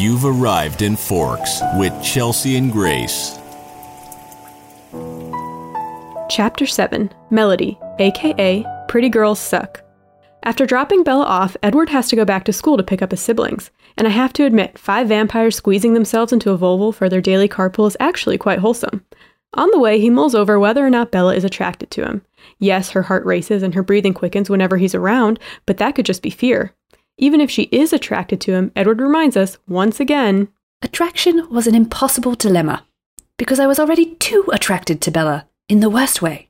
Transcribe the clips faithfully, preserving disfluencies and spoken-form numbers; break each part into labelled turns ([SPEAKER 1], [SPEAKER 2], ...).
[SPEAKER 1] You've arrived in Forks with Chelsea and Grace.
[SPEAKER 2] Chapter seven, Melody, aka Pretty Girls Suck. After dropping Bella off, Edward has to go back to school to pick up his siblings, and I have to admit, five vampires squeezing themselves into a Volvo for their daily carpool is actually quite wholesome. On the way, he mulls over whether or not Bella is attracted to him. Yes, her heart races and her breathing quickens whenever he's around, but that could just be fear. Even if she is attracted to him, Edward reminds us, once again,
[SPEAKER 3] attraction was an impossible dilemma, because I was already too attracted to Bella, in the worst way.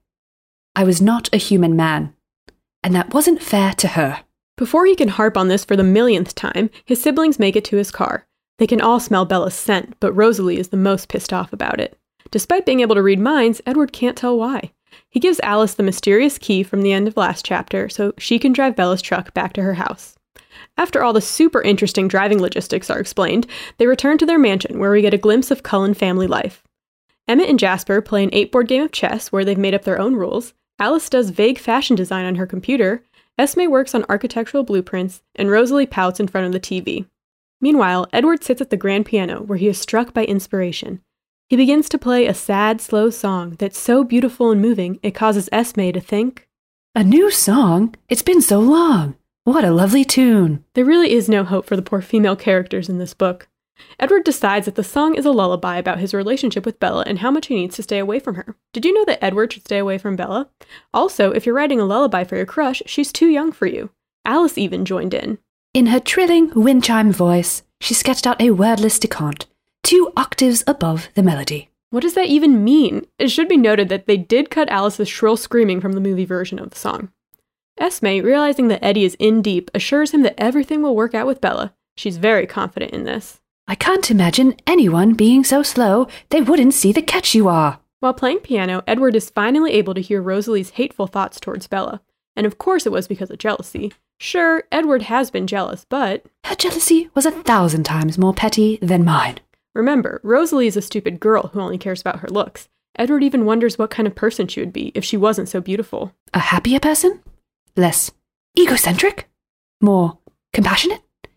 [SPEAKER 3] I was not a human man, and that wasn't fair to her.
[SPEAKER 2] Before he can harp on this for the millionth time, his siblings make it to his car. They can all smell Bella's scent, but Rosalie is the most pissed off about it. Despite being able to read minds, Edward can't tell why. He gives Alice the mysterious key from the end of last chapter so she can drive Bella's truck back to her house. After all the super interesting driving logistics are explained, they return to their mansion where we get a glimpse of Cullen family life. Emmett and Jasper play an eight-board game of chess where they've made up their own rules, Alice does vague fashion design on her computer, Esme works on architectural blueprints, and Rosalie pouts in front of the T V. Meanwhile, Edward sits at the grand piano where he is struck by inspiration. He begins to play a sad, slow song that's so beautiful and moving it causes Esme to think,
[SPEAKER 3] a new song? It's been so long. What a lovely tune.
[SPEAKER 2] There really is no hope for the poor female characters in this book. Edward decides that the song is a lullaby about his relationship with Bella and how much he needs to stay away from her. Did you know that Edward should stay away from Bella? Also, if you're writing a lullaby for your crush, she's too young for you. Alice even joined in.
[SPEAKER 3] In her trilling wind chime voice, she sketched out a wordless decant, two octaves above the melody.
[SPEAKER 2] What does that even mean? It should be noted that they did cut Alice's shrill screaming from the movie version of the song. Esme, realizing that Eddie is in deep, assures him that everything will work out with Bella. She's very confident in this.
[SPEAKER 3] I can't imagine anyone being so slow they wouldn't see the catch you are.
[SPEAKER 2] While playing piano, Edward is finally able to hear Rosalie's hateful thoughts towards Bella. And of course it was because of jealousy. Sure, Edward has been jealous, but
[SPEAKER 3] her jealousy was a thousand times more petty than mine.
[SPEAKER 2] Remember, Rosalie is a stupid girl who only cares about her looks. Edward even wonders what kind of person she would be if she wasn't so beautiful.
[SPEAKER 3] A happier person? Less egocentric? More compassionate?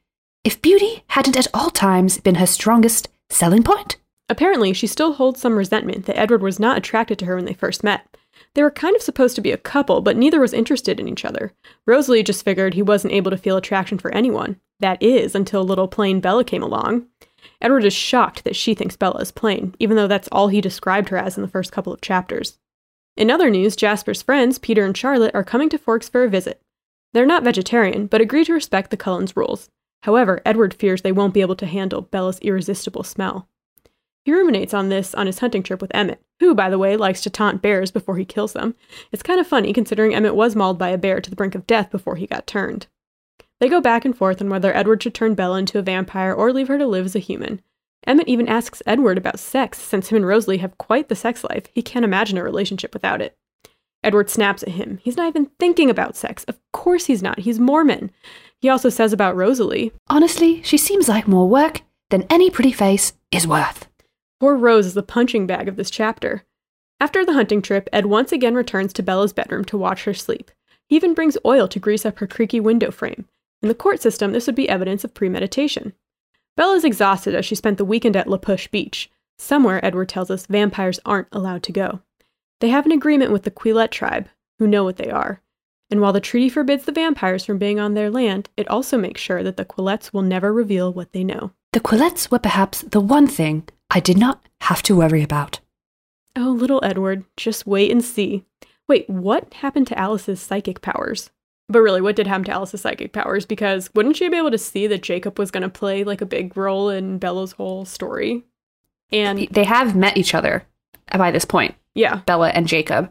[SPEAKER 3] If beauty hadn't at all times been her strongest selling point?
[SPEAKER 2] Apparently, she still holds some resentment that Edward was not attracted to her when they first met. They were kind of supposed to be a couple, but neither was interested in each other. Rosalie just figured he wasn't able to feel attraction for anyone. That is, until little plain Bella came along. Edward is shocked that she thinks Bella is plain, even though that's all he described her as in the first couple of chapters. In other news, Jasper's friends, Peter and Charlotte, are coming to Forks for a visit. They're not vegetarian, but agree to respect the Cullens' rules. However, Edward fears they won't be able to handle Bella's irresistible smell. He ruminates on this on his hunting trip with Emmett, who, by the way, likes to taunt bears before he kills them. It's kind of funny considering Emmett was mauled by a bear to the brink of death before he got turned. They go back and forth on whether Edward should turn Bella into a vampire or leave her to live as a human. Emmett even asks Edward about sex, since him and Rosalie have quite the sex life. He can't imagine a relationship without it. Edward snaps at him. He's not even thinking about sex. Of course he's not. He's Mormon. He also says about Rosalie,
[SPEAKER 3] honestly, she seems like more work than any pretty face is worth.
[SPEAKER 2] Poor Rose is the punching bag of this chapter. After the hunting trip, Ed once again returns to Bella's bedroom to watch her sleep. He even brings oil to grease up her creaky window frame. In the court system, this would be evidence of premeditation. Bella is exhausted as she spent the weekend at La Push Beach. Somewhere, Edward tells us, vampires aren't allowed to go. They have an agreement with the Quillette tribe, who know what they are. And while the treaty forbids the vampires from being on their land, it also makes sure that the Quillettes will never reveal what they know.
[SPEAKER 3] The Quillettes were perhaps the one thing I did not have to worry about.
[SPEAKER 2] Oh, little Edward, just wait and see. Wait, what happened to Alice's psychic powers? But really, what did happen to Alice's psychic powers? Because wouldn't she be able to see that Jacob was going to play like a big role in Bella's whole story? And
[SPEAKER 3] they have met each other by this point.
[SPEAKER 2] Yeah.
[SPEAKER 3] Bella and Jacob.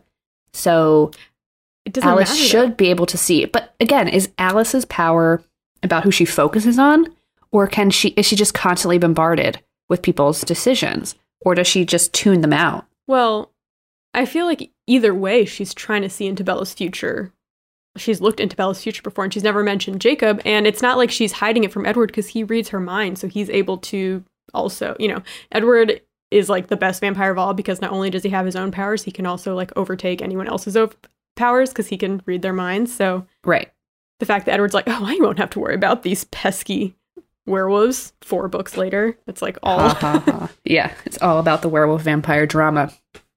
[SPEAKER 3] So
[SPEAKER 2] it doesn't
[SPEAKER 3] Alice
[SPEAKER 2] matter,
[SPEAKER 3] should
[SPEAKER 2] though.
[SPEAKER 3] be able to see. But again, is Alice's power about who she focuses on? Or can she is she just constantly bombarded with people's decisions? Or does she just tune them out?
[SPEAKER 2] Well, I feel like either way, she's trying to see into Bella's future. She's looked into Bella's future before, and she's never mentioned Jacob. And it's not like she's hiding it from Edward because he reads her mind. So he's able to also, you know, Edward is like the best vampire of all because not only does he have his own powers, he can also like overtake anyone else's o- powers because he can read their minds. So
[SPEAKER 3] right.
[SPEAKER 2] The fact that Edward's like, oh, I won't have to worry about these pesky werewolves four books later. It's like all.
[SPEAKER 3] Ha, ha, ha. Yeah, it's all about the werewolf vampire drama.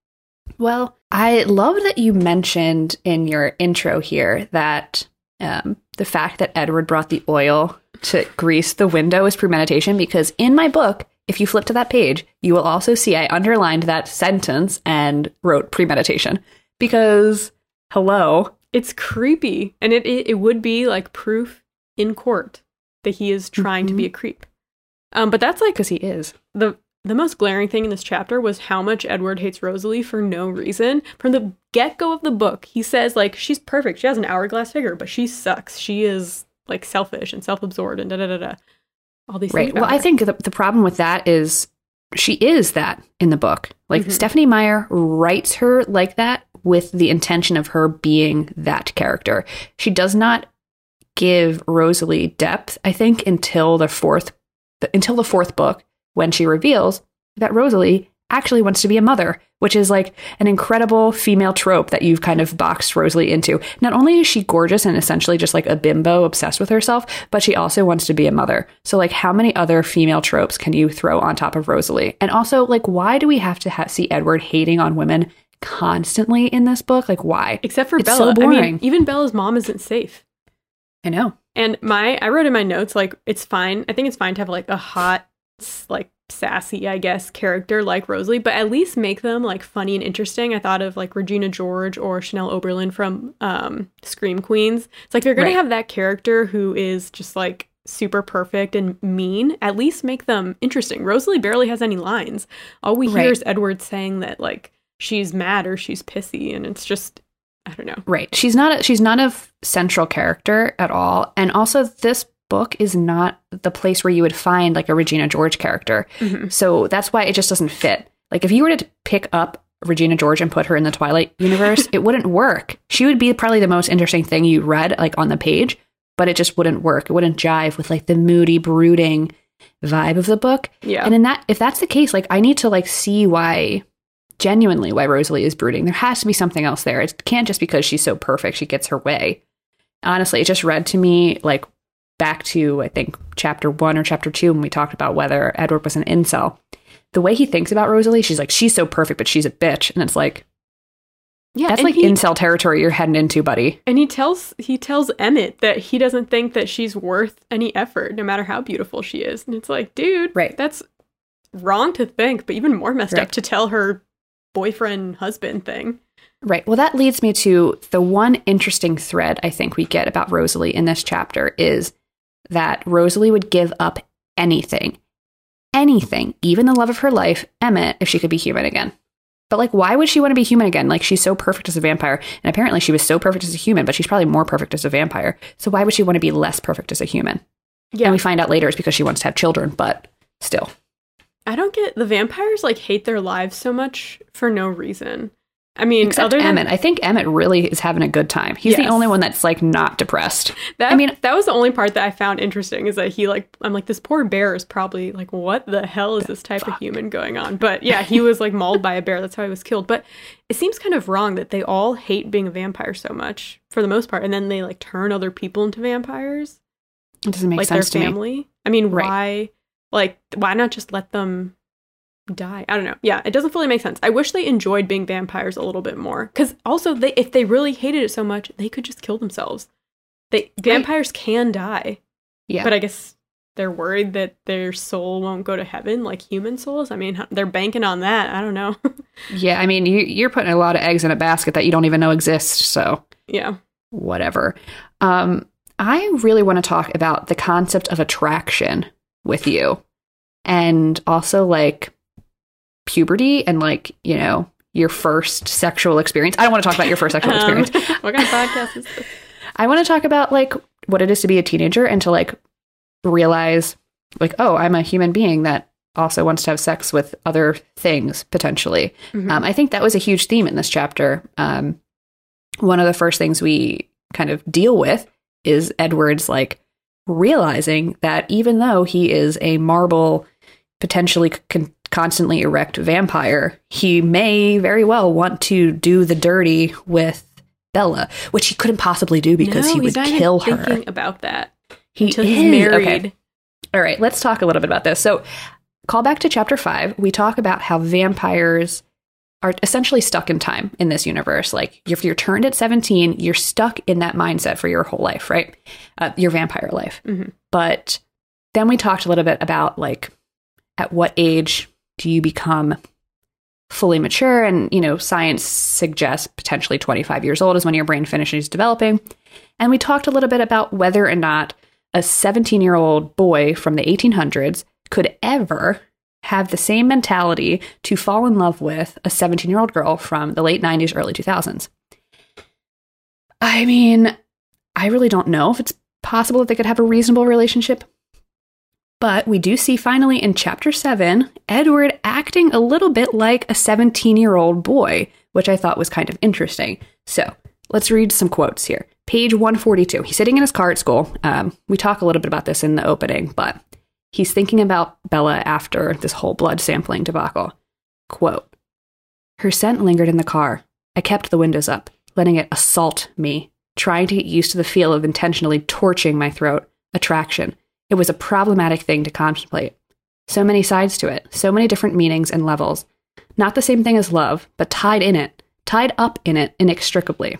[SPEAKER 3] Well, I love that you mentioned in your intro here that um, the fact that Edward brought the oil to grease the window is premeditation, because in my book, if you flip to that page, you will also see I underlined that sentence and wrote premeditation. Because, hello.
[SPEAKER 2] It's creepy. And it, it, it would be like proof in court that he is trying mm-hmm. to be a creep. Um, but that's like...
[SPEAKER 3] Because he is.
[SPEAKER 2] The the most glaring thing in this chapter was how much Edward hates Rosalie for no reason. From the get-go of the book, he says, like, she's perfect. She has an hourglass figure, but she sucks. She is, like, selfish and self-absorbed and da-da-da-da. All these
[SPEAKER 3] right.
[SPEAKER 2] things.
[SPEAKER 3] Well,
[SPEAKER 2] her.
[SPEAKER 3] I think the, the problem with that is she is that in the book. Like, mm-hmm. Stephenie Meyer writes her like that with the intention of her being that character. She does not give Rosalie depth, I think, until the fourth until the fourth book, when she reveals that Rosalie actually wants to be a mother, which is like an incredible female trope that you've kind of boxed Rosalie into. Not only is she gorgeous and essentially just like a bimbo obsessed with herself, but she also wants to be a mother. So like, how many other female tropes can you throw on top of Rosalie? And also, like, why do we have to ha- see Edward hating on women constantly in this book? Like, why?
[SPEAKER 2] Except for
[SPEAKER 3] it's
[SPEAKER 2] Bella.
[SPEAKER 3] So boring.
[SPEAKER 2] I mean, even Bella's mom isn't safe.
[SPEAKER 3] I know.
[SPEAKER 2] And my, I wrote in my notes, like, it's fine. I think it's fine to have like a hot, like, sassy, I guess, character like Rosalie, but at least make them like funny and interesting. I thought of like Regina George or Chanel Oberlin from um, Scream Queens. It's like, they're going right. to have that character who is just like super perfect and mean. At least make them interesting. Rosalie barely has any lines. All we hear right. is Edward saying that like she's mad or she's pissy, and it's just, I don't know.
[SPEAKER 3] Right. She's not a, she's not a central character at all. And also, this book is not the place where you would find like a Regina George character. Mm-hmm. So that's why it just doesn't fit. Like, if you were to pick up Regina George and put her in the Twilight universe, it wouldn't work. She would be probably the most interesting thing you read like on the page, but it just wouldn't work. It wouldn't jive with like the moody, brooding vibe of the book.
[SPEAKER 2] Yeah.
[SPEAKER 3] And in that, if that's the case, like, I need to like see why, genuinely why Rosalie is brooding. There has to be something else there. It can't just because she's so perfect, she gets her way. Honestly, it just read to me like back to, I think, chapter one or chapter two, when we talked about whether Edward was an incel. The way he thinks about Rosalie, she's like, she's so perfect, but she's a bitch. And it's like, yeah, that's like he, incel territory you're heading into, buddy.
[SPEAKER 2] And he tells he tells Emmett that he doesn't think that she's worth any effort, no matter how beautiful she is. And it's like, dude,
[SPEAKER 3] right.
[SPEAKER 2] that's wrong to think, but even more messed
[SPEAKER 3] right.
[SPEAKER 2] up to tell her boyfriend, husband thing.
[SPEAKER 3] Right. Well, that leads me to the one interesting thread I think we get about Rosalie in this chapter is that Rosalie would give up anything, anything, even the love of her life, Emmett, if she could be human again. But like, why would she want to be human again? Like, she's so perfect as a vampire. And apparently she was so perfect as a human, but she's probably more perfect as a vampire. So why would she want to be less perfect as a human?
[SPEAKER 2] Yeah.
[SPEAKER 3] And we find out later it's because she wants to have children, but still.
[SPEAKER 2] I don't get, the vampires like hate their lives so much for no reason. I mean,
[SPEAKER 3] except
[SPEAKER 2] other than,
[SPEAKER 3] Emmett. I think Emmett really is having a good time. He's yes. the only one that's like not depressed.
[SPEAKER 2] That,
[SPEAKER 3] I mean,
[SPEAKER 2] that was the only part that I found interesting, is that he like, I'm like, this poor bear is probably like, what the hell is this type fuck? of human going on? But yeah, he was like mauled by a bear. That's how he was killed. But it seems kind of wrong that they all hate being a vampire so much for the most part, and then they like turn other people into vampires.
[SPEAKER 3] It doesn't make
[SPEAKER 2] like
[SPEAKER 3] sense
[SPEAKER 2] their
[SPEAKER 3] to
[SPEAKER 2] family.
[SPEAKER 3] me.
[SPEAKER 2] I mean,
[SPEAKER 3] right.
[SPEAKER 2] why? Like, why not just let them die? I don't know. Yeah, it doesn't fully make sense. I wish they enjoyed being vampires a little bit more, because also they, if they really hated it so much, they could just kill themselves. They vampires right. can die.
[SPEAKER 3] Yeah,
[SPEAKER 2] but I guess they're worried that their soul won't go to heaven like human souls. I mean, they're banking on that. I don't know.
[SPEAKER 3] Yeah, I mean, you, you're putting a lot of eggs in a basket that you don't even know exist. So
[SPEAKER 2] yeah,
[SPEAKER 3] whatever. Um, I really want to talk about the concept of attraction with you, and also like puberty and like, you know, your first sexual experience. I don't want to talk about your first sexual
[SPEAKER 2] um,
[SPEAKER 3] experience.
[SPEAKER 2] What kind of podcast is this?
[SPEAKER 3] I want to talk about like what it is to be a teenager and to like realize like, oh, I'm a human being that also wants to have sex with other things potentially. Mm-hmm. Um, I think that was a huge theme in this chapter. Um, one of the first things we kind of deal with is Edward's like realizing that even though he is a marble, potentially con- constantly erect vampire, he may very well want to do the dirty with Bella, which he couldn't possibly do because
[SPEAKER 2] no,
[SPEAKER 3] he would
[SPEAKER 2] he's not
[SPEAKER 3] kill
[SPEAKER 2] even
[SPEAKER 3] her.
[SPEAKER 2] Thinking about that
[SPEAKER 3] he
[SPEAKER 2] until
[SPEAKER 3] is.
[SPEAKER 2] he's married.
[SPEAKER 3] Okay. All right, let's talk a little bit about this. So, call back to chapter five. We talk about how vampires are essentially stuck in time in this universe. Like, if you're turned at seventeen, you're stuck in that mindset for your whole life, right? Uh, your vampire life.
[SPEAKER 2] Mm-hmm.
[SPEAKER 3] But then we talked a little bit about, like, at what age do you become fully mature? And, you know, science suggests potentially twenty-five years old is when your brain finishes developing. And we talked a little bit about whether or not a seventeen-year-old boy from the eighteen hundreds could ever have the same mentality to fall in love with a seventeen-year-old girl from the late nineties, early two thousands. I mean, I really don't know if it's possible that they could have a reasonable relationship. But we do see finally in chapter seven, Edward acting a little bit like a seventeen-year-old boy, which I thought was kind of interesting. So let's read some quotes here. Page one forty-two. He's sitting in his car at school. Um, we talk a little bit about this in the opening, but he's thinking about Bella after this whole blood sampling debacle. Quote, "Her scent lingered in the car. I kept the windows up, letting it assault me, trying to get used to the feel of intentionally torching my throat. Attraction. It was a problematic thing to contemplate. So many sides to it, so many different meanings and levels. Not the same thing as love, but tied in it, tied up in it inextricably."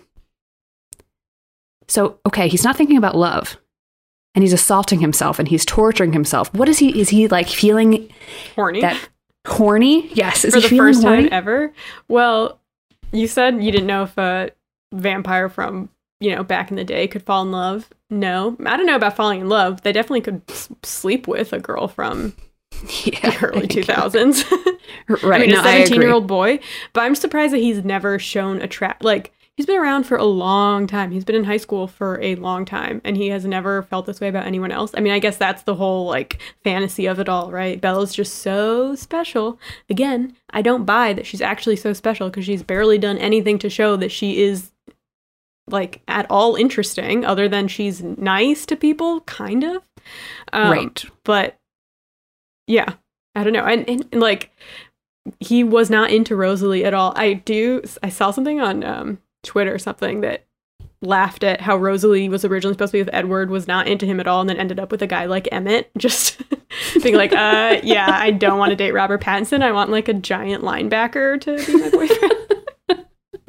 [SPEAKER 3] So, okay, he's not thinking about love. And he's assaulting himself and he's torturing himself. What is he? Is he like feeling
[SPEAKER 2] horny?
[SPEAKER 3] That horny? Yes. Is
[SPEAKER 2] For
[SPEAKER 3] he
[SPEAKER 2] the
[SPEAKER 3] feeling
[SPEAKER 2] first
[SPEAKER 3] horny?
[SPEAKER 2] time ever? Well, you said you didn't know if a vampire from, you know, back in the day could fall in love. No. I don't know about falling in love. They definitely could s- sleep with a girl from
[SPEAKER 3] yeah,
[SPEAKER 2] the early two thousands.
[SPEAKER 3] Right.
[SPEAKER 2] I mean,
[SPEAKER 3] no,
[SPEAKER 2] a seventeen-year-old boy. But I'm surprised that he's never shown attract. Like, he's been around for a long time. He's been in high school for a long time, and he has never felt this way about anyone else. I mean, I guess that's the whole, like, fantasy of it all, right? Bella's just so special. Again, I don't buy that she's actually so special because she's barely done anything to show that she is, like, at all interesting, other than she's nice to people, kind of. Um,
[SPEAKER 3] right.
[SPEAKER 2] But, yeah, I don't know. And, and, and, like, he was not into Rosalie at all. I do, I saw something on um, Twitter or something that laughed at how Rosalie was originally supposed to be with Edward, was not into him at all, and then ended up with a guy like Emmett, just being like, uh, yeah, I don't want to date Robert Pattinson. I want, like, a giant linebacker to be my boyfriend.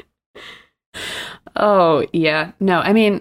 [SPEAKER 3] Oh, yeah. No, I mean,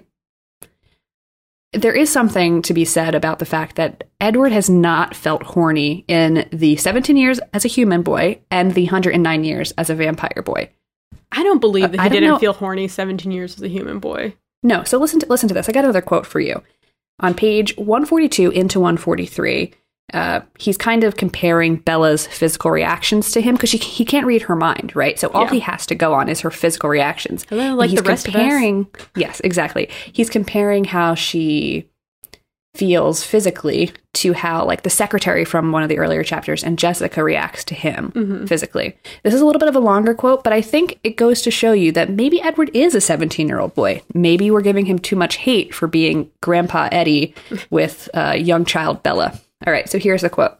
[SPEAKER 3] there is something to be said about the fact that Edward has not felt horny in the seventeen years as a human boy and the one hundred nine years as a vampire boy.
[SPEAKER 2] I don't believe that he
[SPEAKER 3] I don't
[SPEAKER 2] didn't
[SPEAKER 3] know.
[SPEAKER 2] feel horny seventeen years as a human boy.
[SPEAKER 3] No, so listen to listen to this. I got another quote for you. On page one forty-two into one forty-three, uh, he's kind of comparing Bella's physical reactions to him because he can't read her mind, right? So all
[SPEAKER 2] Yeah.
[SPEAKER 3] he has to go on is her physical reactions.
[SPEAKER 2] Hello, like
[SPEAKER 3] And he's
[SPEAKER 2] the rest
[SPEAKER 3] comparing,
[SPEAKER 2] of us.
[SPEAKER 3] Yes, exactly. He's comparing how she feels physically to how, like, the secretary from one of the earlier chapters and Jessica reacts to him
[SPEAKER 2] Mm-hmm.
[SPEAKER 3] physically. This is a little bit of a longer quote, but I think it goes to show you that maybe Edward is a seventeen-year-old boy. Maybe we're giving him too much hate for being Grandpa Eddie with uh, young child Bella. All right, so here's the quote.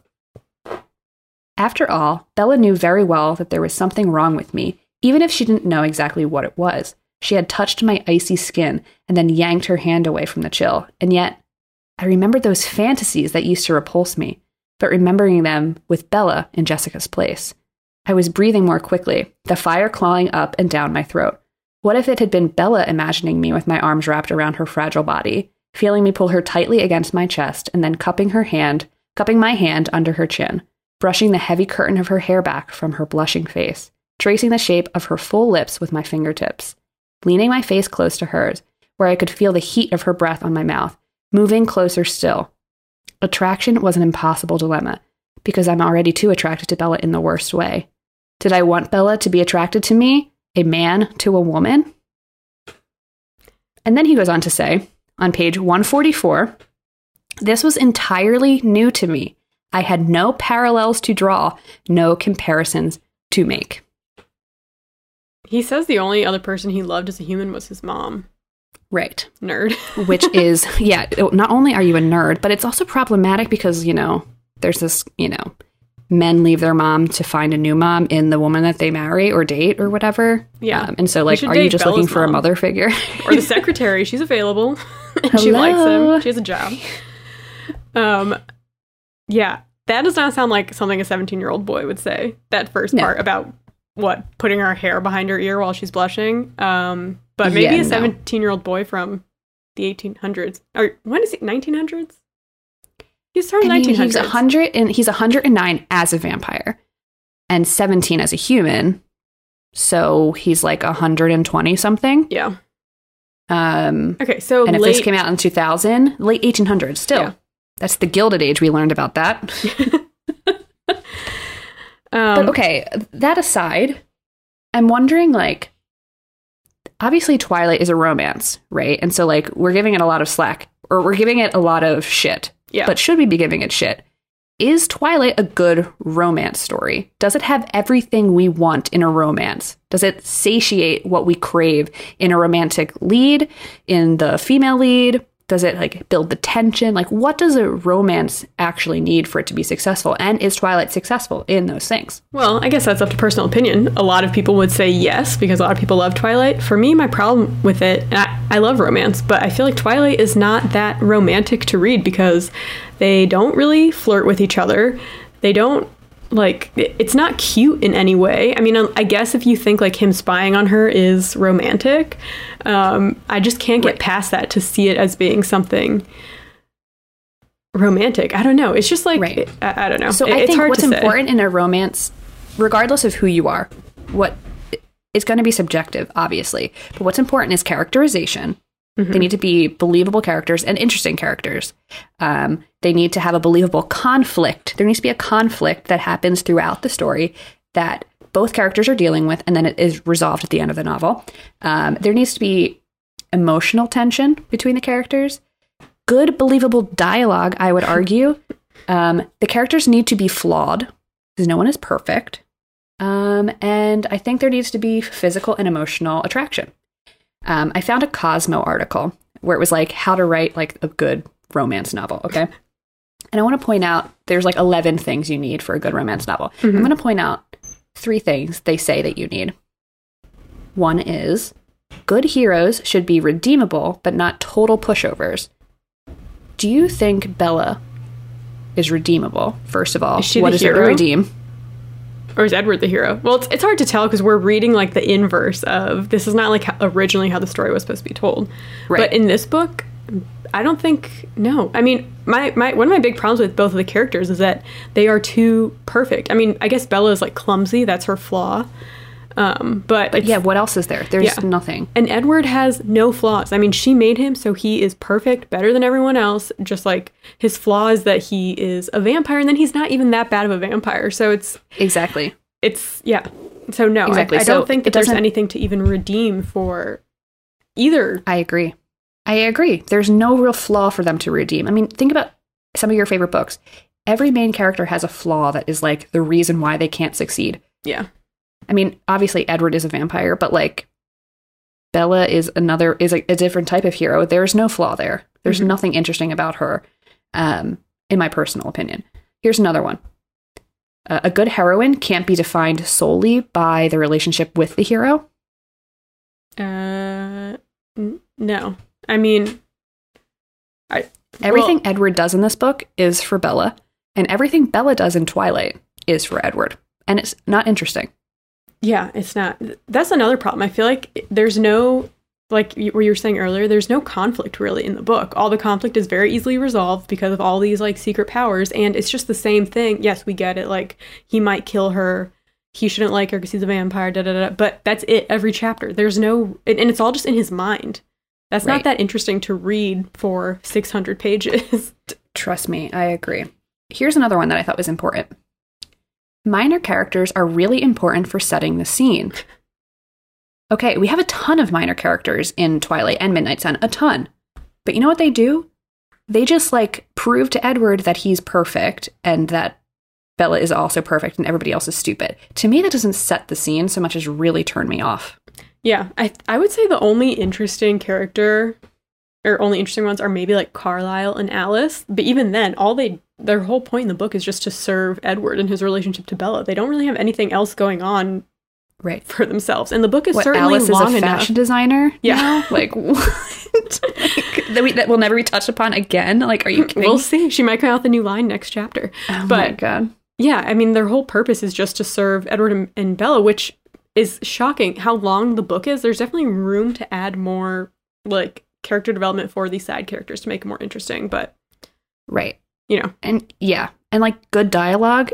[SPEAKER 3] "After all, Bella knew very well that there was something wrong with me, even if she didn't know exactly what it was. She had touched my icy skin and then yanked her hand away from the chill. And yet, I remembered those fantasies that used to repulse me, but remembering them with Bella in Jessica's place. I was breathing more quickly, the fire clawing up and down my throat. What if it had been Bella imagining me with my arms wrapped around her fragile body, feeling me pull her tightly against my chest, and then cupping her hand, cupping my hand under her chin, brushing the heavy curtain of her hair back from her blushing face, tracing the shape of her full lips with my fingertips, leaning my face close to hers, where I could feel the heat of her breath on my mouth, moving closer still. Attraction was an impossible dilemma, because I'm already too attracted to Bella in the worst way. Did I want Bella to be attracted to me, a man to a woman?" And then he goes on to say, on page one forty-four, "This was entirely new to me. I had no parallels to draw, no comparisons to make."
[SPEAKER 2] He says the only other person he loved as a human was his mom.
[SPEAKER 3] Right.
[SPEAKER 2] Nerd.
[SPEAKER 3] Which is, yeah, not only are you a nerd, but it's also problematic because, you know, there's this, you know, men leave their mom to find a new mom in the woman that they marry or date or whatever.
[SPEAKER 2] Yeah.
[SPEAKER 3] Um, and so,
[SPEAKER 2] You
[SPEAKER 3] like,
[SPEAKER 2] should
[SPEAKER 3] are you
[SPEAKER 2] date
[SPEAKER 3] just
[SPEAKER 2] Bella's
[SPEAKER 3] looking for a
[SPEAKER 2] mom.
[SPEAKER 3] mother figure?
[SPEAKER 2] Or the secretary. She's available. And she likes
[SPEAKER 3] Hello.
[SPEAKER 2] him. She has a job. Um, Yeah, that does not sound like something a seventeen-year-old boy would say. That first
[SPEAKER 3] No.
[SPEAKER 2] part about, what, putting her hair behind her ear while she's blushing. Um, but maybe
[SPEAKER 3] Yeah,
[SPEAKER 2] a
[SPEAKER 3] no.
[SPEAKER 2] seventeen-year-old boy from the eighteen hundreds. Or when is it? nineteen hundreds? He's from
[SPEAKER 3] I mean,
[SPEAKER 2] nineteen hundreds.
[SPEAKER 3] he's one hundred and he's one hundred nine as a vampire and seventeen as a human. So he's like one hundred twenty something.
[SPEAKER 2] Yeah.
[SPEAKER 3] Um,
[SPEAKER 2] Okay, so
[SPEAKER 3] and if
[SPEAKER 2] late...
[SPEAKER 3] this came out in two thousand, late eighteen hundreds, still.
[SPEAKER 2] Yeah.
[SPEAKER 3] That's the Gilded Age. We learned about that.
[SPEAKER 2] um,
[SPEAKER 3] But okay, that aside, I'm wondering, like, obviously Twilight is a romance, right? And so, like, we're giving it a lot of slack, or we're giving it a lot of shit.
[SPEAKER 2] Yeah.
[SPEAKER 3] But should we be giving it shit? Is Twilight a good romance story? Does it have everything we want in a romance? Does it satiate what we crave in a romantic lead, in the female lead? Does it, like, build the tension? Like, what does a romance actually need for it to be successful? And is Twilight successful in those things?
[SPEAKER 2] Well, I guess that's up to personal opinion. A lot of people would say yes, because a lot of people love Twilight. For me, my problem with it, and I, I love romance, but I feel like Twilight is not that romantic to read because they don't really flirt with each other. They don't, like, it- it's not cute in any way. I mean, I guess if you think, like, him spying on her is romantic, um, I just can't get
[SPEAKER 3] Right.
[SPEAKER 2] past that to see it as being something romantic. I don't know. It's just like,
[SPEAKER 3] Right.
[SPEAKER 2] I, I don't know.
[SPEAKER 3] So
[SPEAKER 2] It-
[SPEAKER 3] I
[SPEAKER 2] it's
[SPEAKER 3] think
[SPEAKER 2] hard
[SPEAKER 3] what's
[SPEAKER 2] to say.
[SPEAKER 3] important in a romance, regardless of who you are, what it's going to be subjective, obviously. But what's important is characterization.
[SPEAKER 2] Mm-hmm.
[SPEAKER 3] They need to be believable characters and interesting characters. Um, they need to have a believable conflict. There needs to be a conflict that happens throughout the story that both characters are dealing with, and then it is resolved at the end of the novel. Um, there needs to be emotional tension between the characters. Good, believable dialogue, I would argue. Um, the characters need to be flawed, because no one is perfect. Um, and I think there needs to be physical and emotional attraction. Um, I found a Cosmo article where it was like how to write like a good romance novel. Okay. And I want to point out there's like eleven things you need for a good romance novel. I'm going to point out three things they say that you need. One is good heroes should be redeemable, but not total pushovers. Do you think Bella is redeemable? First of all,
[SPEAKER 2] Is she
[SPEAKER 3] what
[SPEAKER 2] the
[SPEAKER 3] is there to
[SPEAKER 2] hero?
[SPEAKER 3] redeem?
[SPEAKER 2] Or is Edward the hero? Well, it's, it's hard to tell because we're reading like the inverse of this is not like how, originally how the story was supposed to be told.
[SPEAKER 3] Right.
[SPEAKER 2] But in this book, I don't think no. I mean, my, my one of my big problems with both of the characters is that they are too perfect. I mean, I guess Bella is like clumsy. That's her flaw. Um, but
[SPEAKER 3] But
[SPEAKER 2] it's-
[SPEAKER 3] yeah, what else is there? There's
[SPEAKER 2] Yeah.
[SPEAKER 3] nothing.
[SPEAKER 2] And Edward has no flaws. I mean, she made him so he is perfect, better than everyone else. Just like his flaw is that he is a vampire, and then he's not even that bad of a vampire. So it's
[SPEAKER 3] Exactly.
[SPEAKER 2] it's yeah. So no,
[SPEAKER 3] Exactly.
[SPEAKER 2] I, I
[SPEAKER 3] So
[SPEAKER 2] don't think that
[SPEAKER 3] it
[SPEAKER 2] there's
[SPEAKER 3] doesn't-
[SPEAKER 2] anything to even redeem for either.
[SPEAKER 3] I agree. I agree. There's no real flaw for them to redeem. I mean, think about some of your favorite books. Every main character has a flaw that is like the reason why they can't succeed.
[SPEAKER 2] Yeah.
[SPEAKER 3] I mean, obviously Edward is a vampire, but like Bella is another is a, a different type of hero. There's no flaw there. There's
[SPEAKER 2] Mhm.
[SPEAKER 3] nothing interesting about her, um, in my personal opinion. Here's another one. Uh, a good heroine can't be defined solely by the relationship with the hero.
[SPEAKER 2] Uh, n- no. I mean, I
[SPEAKER 3] Everything
[SPEAKER 2] well,
[SPEAKER 3] Edward does in this book is for Bella, and everything Bella does in Twilight is for Edward. And it's not interesting.
[SPEAKER 2] Yeah, it's not. That's another problem. I feel like there's no, like you- what you were saying earlier, there's no conflict really in the book. All the conflict is very easily resolved because of all these like secret powers, and it's just the same thing. Yes, we get it. Like he might kill her. He shouldn't like her because he's a vampire. Da da da. But that's it. Every chapter. There's no, and, and it's all just in his mind. That's
[SPEAKER 3] Right.
[SPEAKER 2] not that interesting to read for six hundred pages.
[SPEAKER 3] Trust me, I agree. Here's another one that I thought was important. Minor characters are really important for setting the scene. Okay, we have a ton of minor characters in Twilight and Midnight Sun, a ton. But you know what they do? They just like prove to Edward that he's perfect and that Bella is also perfect and everybody else is stupid. To me, that doesn't set the scene so much as really turn me off.
[SPEAKER 2] Yeah, I I would say the only interesting character or only interesting ones are maybe like Carlisle and Alice. But even then, all they their whole point in the book is just to serve Edward and his relationship to Bella. They don't really have anything else going on
[SPEAKER 3] Right.
[SPEAKER 2] for themselves. And the book is
[SPEAKER 3] What,
[SPEAKER 2] certainly
[SPEAKER 3] Alice
[SPEAKER 2] long
[SPEAKER 3] is a
[SPEAKER 2] enough.
[SPEAKER 3] fashion designer?
[SPEAKER 2] Yeah.
[SPEAKER 3] now? Like, what? like, that, we, that will never be touched upon again. Like, are you kidding?
[SPEAKER 2] We'll see. She might come out with a new line next chapter.
[SPEAKER 3] Oh
[SPEAKER 2] but,
[SPEAKER 3] my God.
[SPEAKER 2] Yeah, I mean, their whole purpose is just to serve Edward and, and Bella, which is shocking. How long the book is, there's definitely room to add more, like, character development for these side characters to make it more interesting, but...
[SPEAKER 3] Right.
[SPEAKER 2] You know.
[SPEAKER 3] And, yeah. And, like, good dialogue.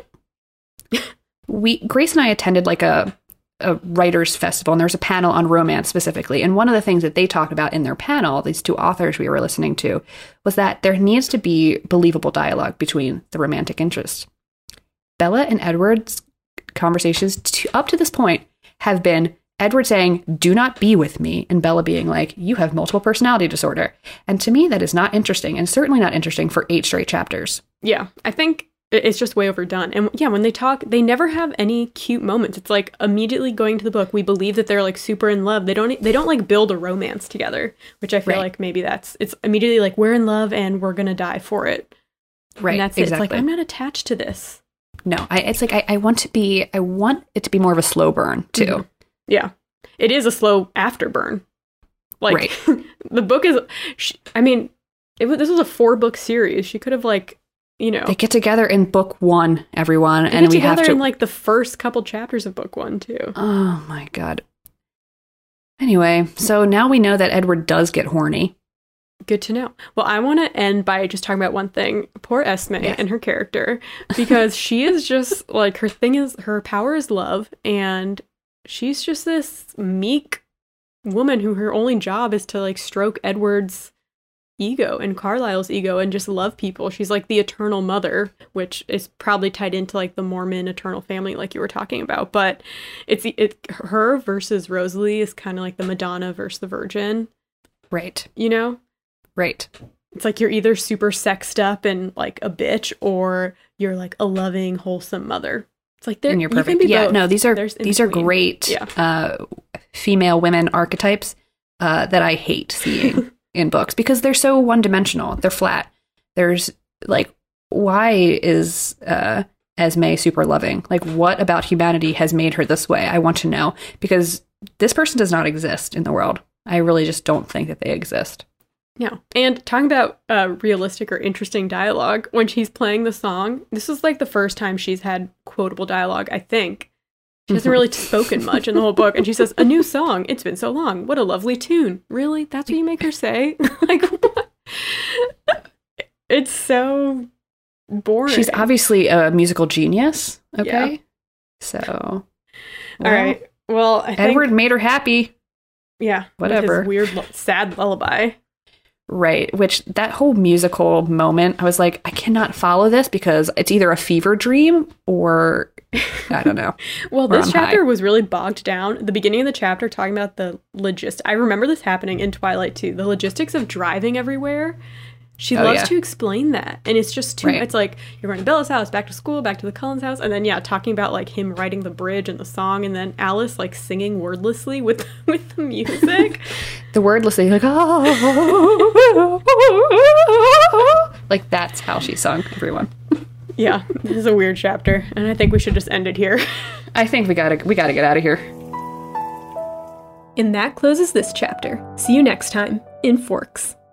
[SPEAKER 3] we Grace and I attended, like, a... a writers festival, and there was a panel on romance specifically, and one of the things that they talked about in their panel, these two authors we were listening to, was that there needs to be believable dialogue between the romantic interests. Bella and Edward's conversations to, up to this point have been Edward saying, "Do not be with me," and Bella being like, "You have multiple personality disorder." And to me, that is not interesting, and certainly not interesting for eight straight chapters.
[SPEAKER 2] Yeah, I think it's just way overdone. And yeah, when they talk, they never have any cute moments. It's like immediately going to the book, we believe that they're like super in love. They don't they don't like build a romance together, which I feel right. like maybe that's, it's immediately like, we're in love and we're going to die for it. Right. And that's exactly. it. It's like, I'm not attached to this.
[SPEAKER 3] No, I, it's like, I, I want to be, I want it to be more of a slow burn too. Mm-hmm.
[SPEAKER 2] Yeah. It is a slow afterburn. Like
[SPEAKER 3] right.
[SPEAKER 2] the book is, she, I mean, it was, this was a four book series. She could have like, you know,
[SPEAKER 3] they get together in book one, everyone,
[SPEAKER 2] they
[SPEAKER 3] and
[SPEAKER 2] get
[SPEAKER 3] we have to
[SPEAKER 2] in like the first couple chapters of book one too.
[SPEAKER 3] Oh my God. Anyway, so now we know that Edward does get horny.
[SPEAKER 2] Good to know. Well, I want to end by just talking about one thing. Poor Esme yes. and her character, because she is just like, her thing is, her power is love, and she's just this meek woman who her only job is to like stroke Edward's ego and Carlisle's ego and just love people. She's like the eternal mother, which is probably tied into like the Mormon eternal family like you were talking about. But it's it her versus Rosalie is kind of like the Madonna versus the Virgin.
[SPEAKER 3] Right.
[SPEAKER 2] You know?
[SPEAKER 3] Right.
[SPEAKER 2] It's like you're either super sexed up and like a bitch, or you're like a loving, wholesome mother. It's like they're
[SPEAKER 3] and you're perfect.
[SPEAKER 2] You can be
[SPEAKER 3] yeah,
[SPEAKER 2] both.
[SPEAKER 3] no, these are
[SPEAKER 2] There's
[SPEAKER 3] these are great
[SPEAKER 2] yeah.
[SPEAKER 3] uh, female women archetypes uh, that I hate seeing in books because they're so one dimensional. They're flat. There's like, why is uh, Esme super loving? Like, what about humanity has made her this way? I want to know, because this person does not exist in the world. I really just don't think that they exist.
[SPEAKER 2] Yeah. And talking about uh, realistic or interesting dialogue, when she's playing the song, this is like the first time she's had quotable dialogue, I think. She hasn't really spoken much in the whole book. And she says, "A new song. It's been so long. What a lovely tune." Really? That's what you make her say? Like, what? It's so boring.
[SPEAKER 3] She's obviously a musical genius. Okay.
[SPEAKER 2] Yeah.
[SPEAKER 3] So.
[SPEAKER 2] Well,
[SPEAKER 3] all
[SPEAKER 2] right. Well, I think,
[SPEAKER 3] Edward made her happy.
[SPEAKER 2] Yeah.
[SPEAKER 3] Whatever.
[SPEAKER 2] With his weird, sad lullaby.
[SPEAKER 3] Right, which that whole musical moment, I was like, I cannot follow this because it's either a fever dream or I don't know.
[SPEAKER 2] Well, this chapter high. was really bogged down. The beginning of the chapter talking about the logistics. I remember this happening in Twilight too. The logistics of driving everywhere. She
[SPEAKER 3] oh,
[SPEAKER 2] loves
[SPEAKER 3] yeah.
[SPEAKER 2] to explain that. And it's just too,
[SPEAKER 3] right.
[SPEAKER 2] it's like, you're going to Bella's house, back to school, back to the Cullens house. And then, yeah, talking about like him writing the bridge and the song. And then Alice like singing wordlessly with, with the music.
[SPEAKER 3] The wordlessly, like, oh, like that's how she sung, everyone.
[SPEAKER 2] Yeah, this is a weird chapter. And I think we should just end it here.
[SPEAKER 3] I think we gotta, we gotta get out of here.
[SPEAKER 2] And that closes this chapter. See you next time in Forks.